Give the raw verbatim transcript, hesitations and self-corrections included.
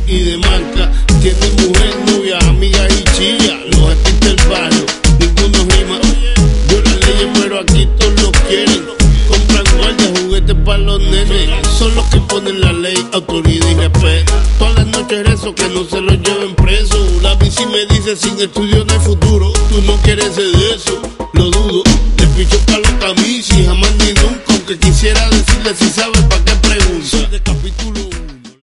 y de marca. Tiene mujer, novia, amiga y chilla. Los artistas del barrio, ninguno rima. Violan leyes, pero aquí todos lo quieren. Compran guardias, juguetes para los nenes. Son los que ponen la ley, autoridad y respeto. Todas las noches rezo que no se los lleven preso. La bici me dice, sin estudio no hay futuro. Tú no quieres ser de eso.